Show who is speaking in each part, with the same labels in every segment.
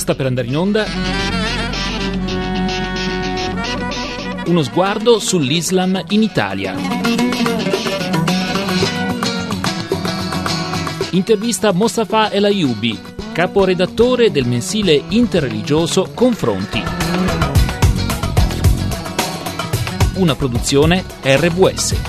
Speaker 1: Sta per andare in onda uno sguardo sull'Islam in Italia. Intervista Mostafa El Ayoubi, caporedattore del mensile interreligioso Confronti. Una produzione RWS.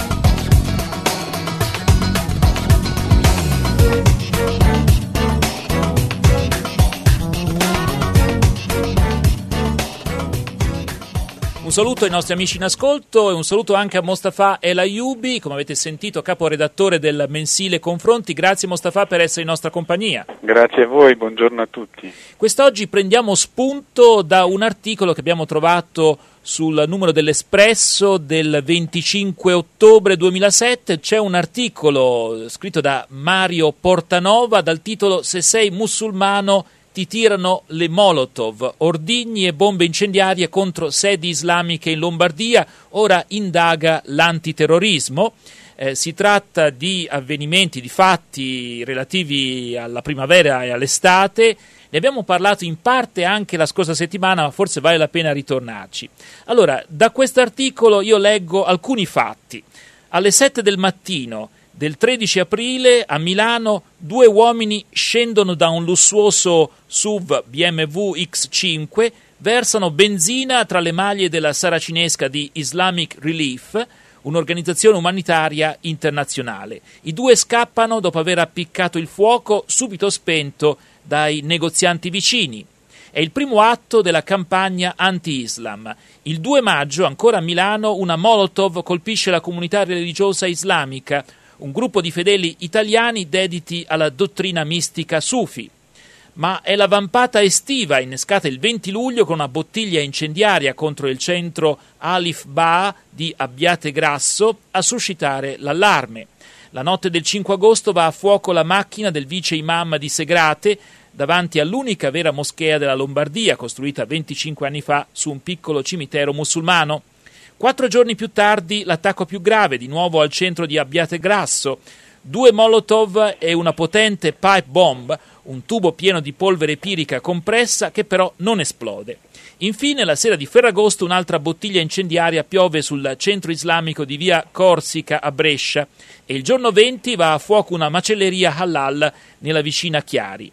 Speaker 1: Un saluto ai nostri amici in ascolto e un saluto anche a Mostafa El Ayoubi, come avete sentito, caporedattore del mensile Confronti. Grazie Mostafa per essere in nostra compagnia.
Speaker 2: Grazie a voi, buongiorno a tutti.
Speaker 1: Quest'oggi prendiamo spunto da un articolo che abbiamo trovato sul numero dell'Espresso del 25 ottobre 2007. C'è un articolo scritto da Mario Portanova dal titolo "Se sei musulmano ti tirano le Molotov, ordigni e bombe incendiarie contro sedi islamiche in Lombardia, ora indaga l'antiterrorismo". Si tratta di avvenimenti, di fatti relativi alla primavera e all'estate. Ne abbiamo parlato in parte anche la scorsa settimana, ma forse vale la pena ritornarci. Allora, da questo articolo io leggo alcuni fatti. Alle 7 del mattino del 13 aprile a Milano 2 uomini scendono da un lussuoso SUV BMW X5, versano benzina tra le maglie della saracinesca di Islamic Relief, un'organizzazione umanitaria internazionale. I 2 scappano dopo aver appiccato il fuoco, subito spento dai negozianti vicini. È il primo atto della campagna anti-Islam. Il 2 maggio, ancora a Milano, una Molotov colpisce la comunità religiosa islamica, un gruppo di fedeli italiani dediti alla dottrina mistica sufi. Ma è la vampata estiva innescata il 20 luglio con una bottiglia incendiaria contro il centro Alif Ba di Abbiategrasso a suscitare l'allarme. La notte del 5 agosto va a fuoco la macchina del vice imam di Segrate davanti all'unica vera moschea della Lombardia, costruita 25 anni fa su un piccolo cimitero musulmano. 4 giorni più tardi l'attacco più grave, di nuovo al centro di Abbiategrasso. 2 Molotov e una potente pipe bomb, un tubo pieno di polvere pirica compressa che però non esplode. Infine, la sera di Ferragosto, un'altra bottiglia incendiaria piove sul centro islamico di via Corsica a Brescia e il giorno 20 va a fuoco una macelleria halal nella vicina Chiari.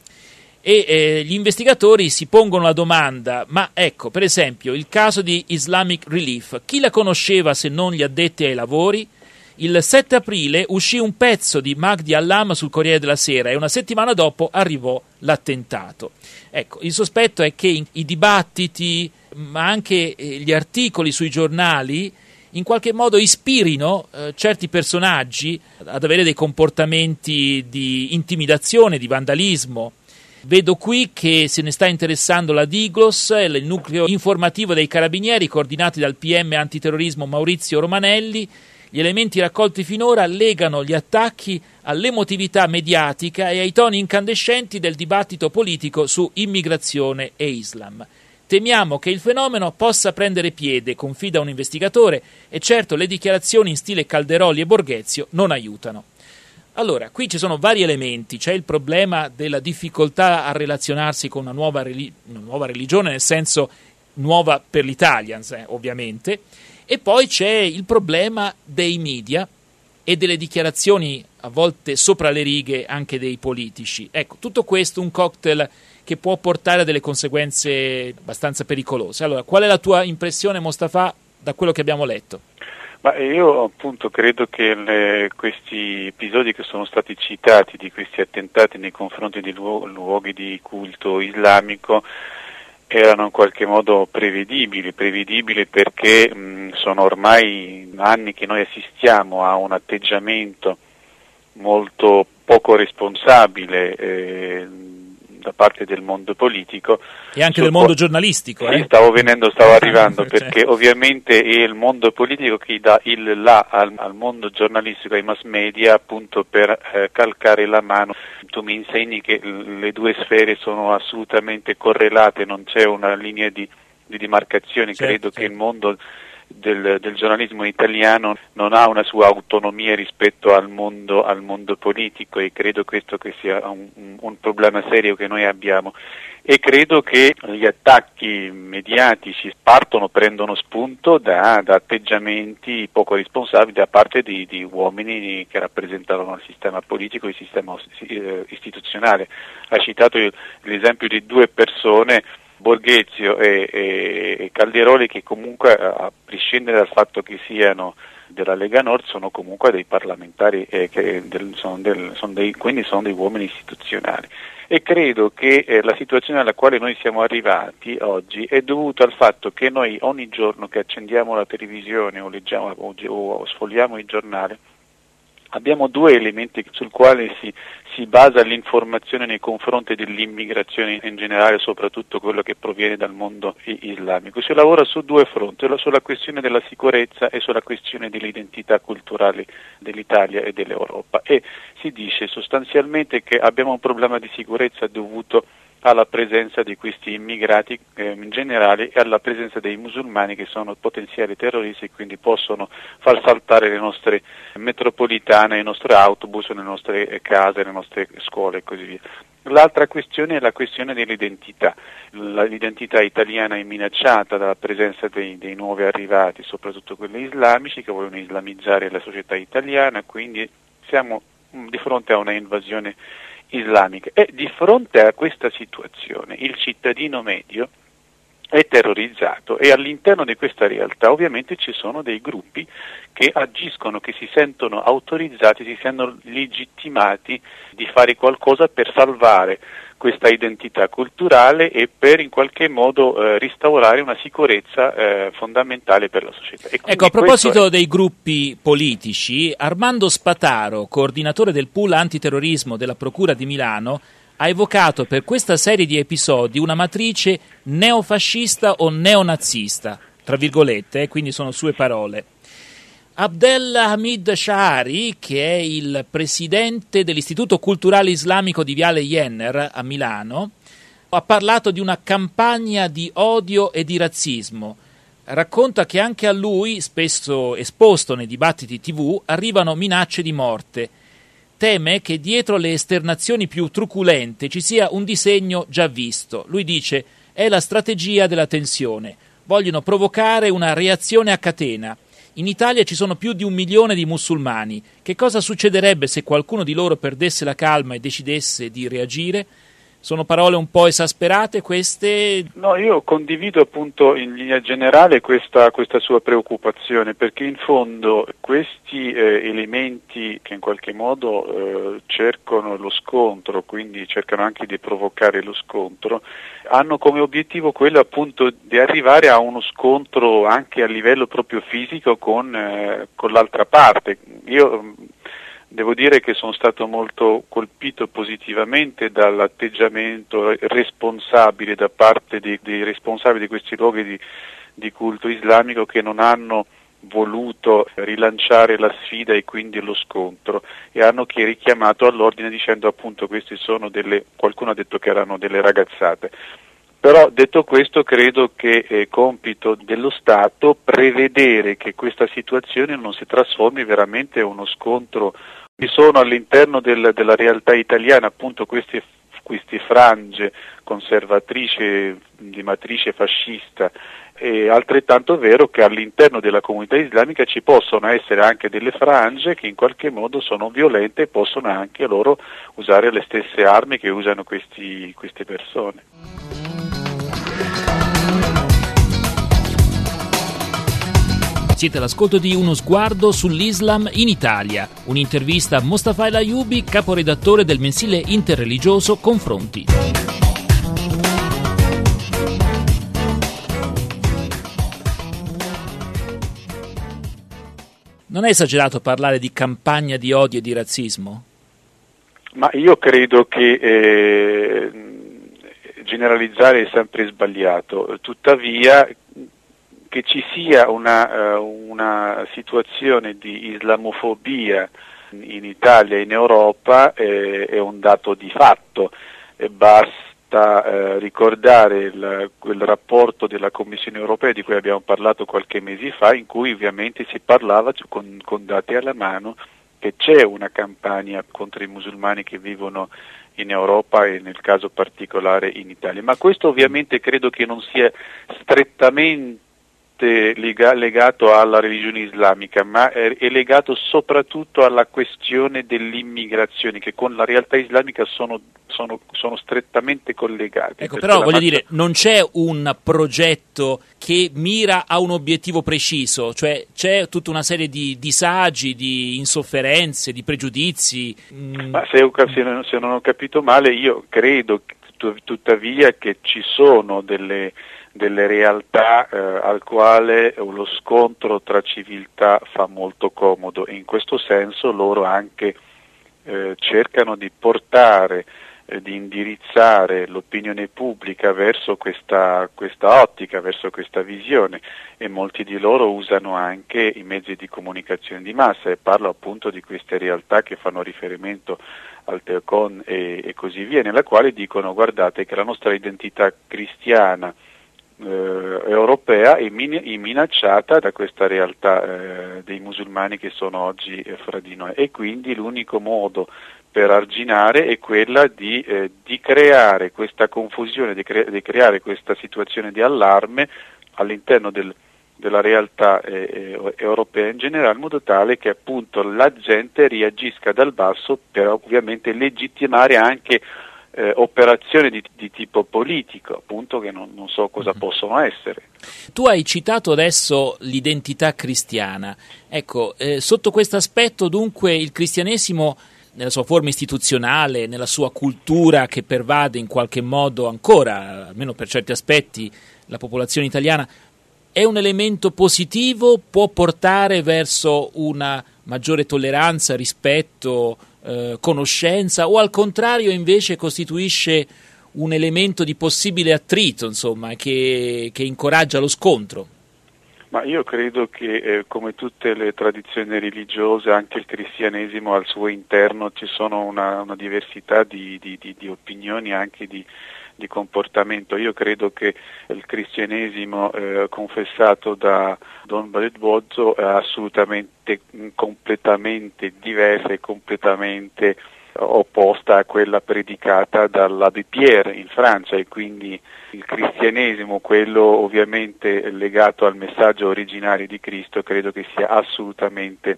Speaker 1: Gli investigatori si pongono la domanda: ma ecco, per esempio, il caso di Islamic Relief, chi la conosceva se non gli addetti ai lavori? Il 7 aprile uscì un pezzo di Mahdi Allam sul Corriere della Sera e una settimana dopo arrivò l'attentato. Ecco, il sospetto è che i dibattiti, ma anche gli articoli sui giornali, in qualche modo ispirino certi personaggi ad avere dei comportamenti di intimidazione, di vandalismo. Vedo qui che se ne sta interessando la Diglos, il nucleo informativo dei Carabinieri, coordinati dal PM antiterrorismo Maurizio Romanelli. Gli elementi raccolti finora legano gli attacchi all'emotività mediatica e ai toni incandescenti del dibattito politico su immigrazione e Islam. Temiamo che il fenomeno possa prendere piede, confida un investigatore, e certo le dichiarazioni in stile Calderoli e Borghezio non aiutano. Allora, qui ci sono vari elementi. C'è il problema della difficoltà a relazionarsi con una nuova religione, nel senso nuova per l'Italia, ovviamente, e poi c'è il problema dei media e delle dichiarazioni a volte sopra le righe anche dei politici. Ecco, tutto questo un cocktail che può portare a delle conseguenze abbastanza pericolose. Allora, qual è la tua impressione, Mostafa, da quello che abbiamo letto?
Speaker 2: Ma io appunto credo che questi episodi che sono stati citati, di questi attentati nei confronti di luoghi di culto islamico, erano in qualche modo prevedibili perché sono ormai anni che noi assistiamo a un atteggiamento molto poco responsabile da parte del mondo politico
Speaker 1: e anche del mondo giornalistico.
Speaker 2: Stavo arrivando perché ovviamente è il mondo politico che dà il là al mondo giornalistico, ai mass media, appunto per calcare la mano. Tu mi insegni che le 2 sfere sono assolutamente correlate, non c'è una linea di demarcazione. Credo che il mondo del giornalismo italiano non ha una sua autonomia rispetto al mondo politico, e credo questo che sia un problema serio che noi abbiamo. E credo che gli attacchi mediatici prendono spunto da atteggiamenti poco responsabili da parte di uomini che rappresentano il sistema politico e il sistema istituzionale. Ha citato l'esempio di due persone, Borghezio e Calderoli, che comunque, a prescindere dal fatto che siano della Lega Nord, sono comunque dei parlamentari, quindi sono dei uomini istituzionali. E credo che la situazione alla quale noi siamo arrivati oggi è dovuta al fatto che noi ogni giorno che accendiamo la televisione o leggiamo o sfogliamo il giornale abbiamo due elementi sul quale si basa l'informazione nei confronti dell'immigrazione in generale, soprattutto quello che proviene dal mondo islamico. Si lavora su due fronti, sulla questione della sicurezza e sulla questione dell'identità culturale dell'Italia e dell'Europa, e si dice sostanzialmente che abbiamo un problema di sicurezza dovuto alla presenza di questi immigrati in generale e alla presenza dei musulmani, che sono potenziali terroristi e quindi possono far saltare le nostre metropolitane, i nostri autobus, le nostre case, le nostre scuole e così via. L'altra questione è la questione dell'identità. L'identità italiana è minacciata dalla presenza dei nuovi arrivati, soprattutto quelli islamici, che vogliono islamizzare la società italiana, quindi siamo di fronte a una invasione islamica, e di fronte a questa situazione il cittadino medio è terrorizzato, e all'interno di questa realtà ovviamente ci sono dei gruppi che agiscono, che si sentono autorizzati, si sentono legittimati di fare qualcosa per salvare questa identità culturale e per in qualche modo restaurare una sicurezza fondamentale per la società.
Speaker 1: Ecco, a proposito dei gruppi politici, Armando Spataro, coordinatore del pool antiterrorismo della Procura di Milano, ha evocato per questa serie di episodi una matrice neofascista o neonazista, tra virgolette, quindi sono sue parole. Abdelhamid Shahari, che è il presidente dell'Istituto Culturale Islamico di Viale Jenner a Milano, ha parlato di una campagna di odio e di razzismo. Racconta che anche a lui, spesso esposto nei dibattiti TV, arrivano minacce di morte. Teme che dietro le esternazioni più truculente ci sia un disegno già visto. Lui dice: è la strategia della tensione. Vogliono provocare una reazione a catena. In Italia ci sono più di 1 milione di musulmani. Che cosa succederebbe se qualcuno di loro perdesse la calma e decidesse di reagire? Sono parole un po' esasperate queste?
Speaker 2: No, io condivido appunto in linea generale questa sua preoccupazione, perché in fondo questi elementi che in qualche modo cercano lo scontro, quindi cercano anche di provocare lo scontro, hanno come obiettivo quello appunto di arrivare a uno scontro anche a livello proprio fisico con l'altra parte. Io devo dire che sono stato molto colpito positivamente dall'atteggiamento responsabile da parte dei responsabili di questi luoghi di culto islamico, che non hanno voluto rilanciare la sfida e quindi lo scontro, e hanno richiamato all'ordine dicendo appunto questi sono qualcuno ha detto che erano delle ragazzate. Però detto questo, credo che è compito dello Stato prevedere che questa situazione non si trasformi veramente in uno scontro. Ci sono all'interno della realtà italiana appunto queste frange conservatrici di matrice fascista, e altrettanto vero che all'interno della comunità islamica ci possono essere anche delle frange che in qualche modo sono violente e possono anche loro usare le stesse armi che usano queste persone.
Speaker 1: Siete all'ascolto di Uno sguardo sull'Islam in Italia, un'intervista a Mostafa El Ayoubi, caporedattore del mensile interreligioso Confronti. Non è esagerato parlare di campagna di odio e di razzismo?
Speaker 2: Ma io credo che generalizzare è sempre sbagliato, tuttavia che ci sia una situazione di islamofobia in Italia e in Europa è un dato di fatto. Basta basta ricordare quel rapporto della Commissione europea di cui abbiamo parlato qualche mese fa, in cui ovviamente si parlava con dati alla mano che c'è una campagna contro i musulmani che vivono in Europa e nel caso particolare in Italia. Ma questo ovviamente credo che non sia strettamente legato alla religione islamica, ma è legato soprattutto alla questione dell'immigrazione, che con la realtà islamica sono strettamente collegati.
Speaker 1: Ecco, però voglio dire, non c'è un progetto che mira a un obiettivo preciso, cioè c'è tutta una serie di disagi, di insofferenze, di pregiudizi.
Speaker 2: Ma se non ho capito male, io credo tuttavia che ci sono delle realtà al quale lo scontro tra civiltà fa molto comodo, e in questo senso loro anche cercano di portare, di indirizzare l'opinione pubblica verso questa ottica, verso questa visione, e molti di loro usano anche i mezzi di comunicazione di massa, e parlo appunto di queste realtà che fanno riferimento al Teocon e così via, nella quale dicono: guardate che la nostra identità cristiana europea è minacciata da questa realtà dei musulmani che sono oggi fra di noi, e quindi l'unico modo per arginare è quella di creare questa confusione, di creare questa situazione di allarme all'interno della realtà europea in generale, in modo tale che appunto la gente reagisca dal basso, per ovviamente legittimare anche operazioni di tipo politico, appunto, che non so cosa possono essere.
Speaker 1: Tu hai citato adesso l'identità cristiana. Ecco, sotto questo aspetto dunque il cristianesimo, nella sua forma istituzionale, nella sua cultura che pervade in qualche modo ancora, almeno per certi aspetti, la popolazione italiana, è un elemento positivo? Può portare verso una maggiore tolleranza, rispetto, conoscenza, o al contrario invece costituisce un elemento di possibile attrito, insomma, che incoraggia lo scontro?
Speaker 2: Ma io credo che come tutte le tradizioni religiose, anche il cristianesimo al suo interno ci sono una diversità di opinioni, anche di comportamento. Io credo che il cristianesimo confessato da Don Badet Bozzo è assolutamente, completamente diversa e completamente opposta a quella predicata dall'Abbé Pierre in Francia, e quindi il cristianesimo, quello ovviamente legato al messaggio originario di Cristo, credo che sia assolutamente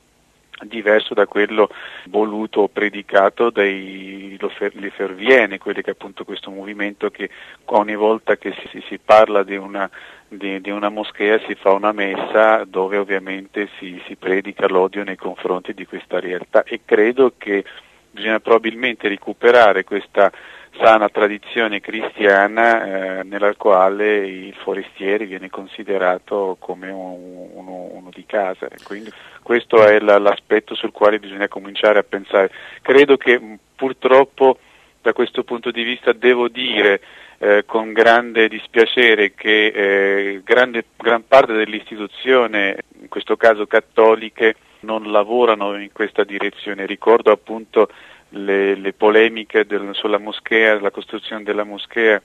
Speaker 2: diverso da quello voluto o predicato dai Lefebvrieni, quelli che appunto questo movimento che ogni volta che si parla di una moschea si fa una messa dove ovviamente si predica l'odio nei confronti di questa realtà, e credo che bisogna probabilmente recuperare questa sana tradizione cristiana nella quale il forestiere viene considerato come uno di casa, e quindi questo è l'aspetto sul quale bisogna cominciare a pensare. Credo che purtroppo da questo punto di vista devo dire con grande dispiacere che gran parte dell'istituzione, in questo caso cattoliche, non lavorano in questa direzione. Ricordo appunto le polemiche sulla moschea, la costruzione della moschea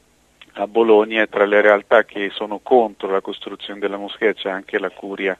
Speaker 2: a Bologna. Tra le realtà che sono contro la costruzione della moschea c'è anche la curia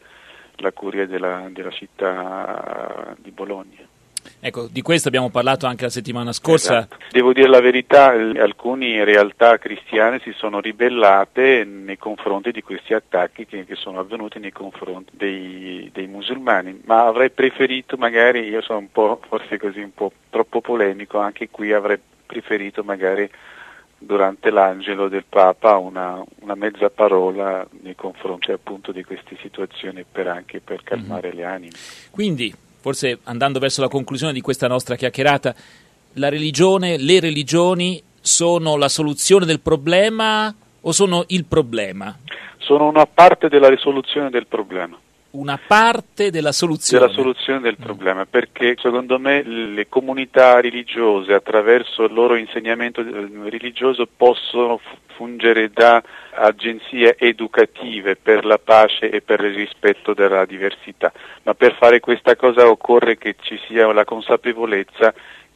Speaker 2: della città di Bologna.
Speaker 1: Ecco, di questo abbiamo parlato anche la settimana scorsa.
Speaker 2: Esatto. Devo dire la verità, alcune realtà cristiane si sono ribellate nei confronti di questi attacchi che sono avvenuti nei confronti dei musulmani, ma avrei preferito, magari, io sono forse un po' troppo polemico, anche qui avrei preferito magari durante l'angelo del Papa una mezza parola nei confronti appunto di queste situazioni, anche per calmare le anime.
Speaker 1: Quindi, forse andando verso la conclusione di questa nostra chiacchierata, la religione, le religioni sono la soluzione del problema o sono il problema?
Speaker 2: Sono una parte della risoluzione del problema.
Speaker 1: Una parte della soluzione?
Speaker 2: Della soluzione del problema, perché secondo me le comunità religiose, attraverso il loro insegnamento religioso, possono fungere da agenzie educative per la pace e per il rispetto della diversità, ma per fare questa cosa occorre che ci sia la consapevolezza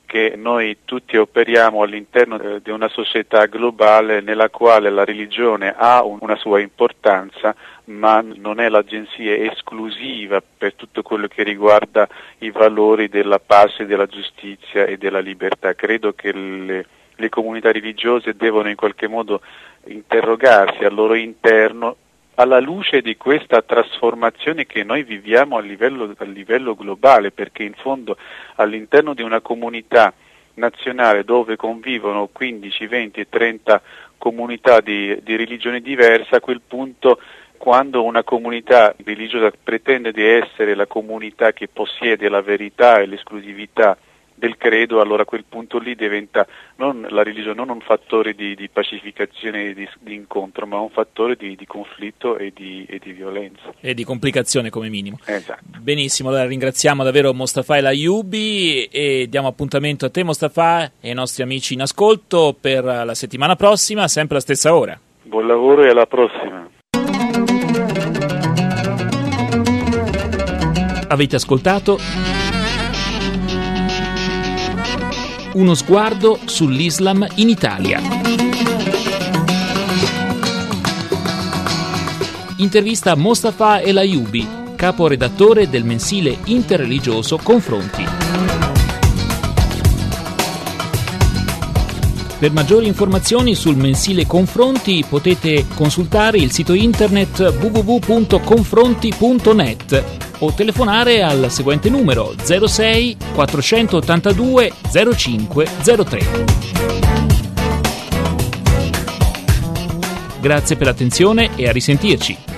Speaker 2: che noi tutti operiamo all'interno di una società globale nella quale la religione ha una sua importanza, ma non è l'agenzia esclusiva per tutto quello che riguarda i valori della pace, della giustizia e della libertà. Credo che le comunità religiose devono in qualche modo interrogarsi al loro interno alla luce di questa trasformazione che noi viviamo a livello globale, perché in fondo all'interno di una comunità nazionale dove convivono 15, 20 e 30 comunità di religioni diverse, a quel punto, quando una comunità religiosa pretende di essere la comunità che possiede la verità e l'esclusività del credo, allora a quel punto lì diventa la religione non un fattore di pacificazione e di incontro, ma un fattore di conflitto e di violenza.
Speaker 1: E di complicazione come minimo.
Speaker 2: Esatto.
Speaker 1: Benissimo, allora ringraziamo davvero Mostafa El Ayyoubi e diamo appuntamento a te, Mostafa, e ai nostri amici in ascolto per la settimana prossima, sempre alla stessa ora.
Speaker 2: Buon lavoro e alla prossima.
Speaker 1: Avete ascoltato Uno sguardo sull'Islam in Italia. Intervista a Mostafa El Ayyoubi, caporedattore del mensile interreligioso Confronti. Per maggiori informazioni sul mensile Confronti potete consultare il sito internet www.confronti.net o telefonare al seguente numero 06 482 0503. Grazie per l'attenzione e a risentirci.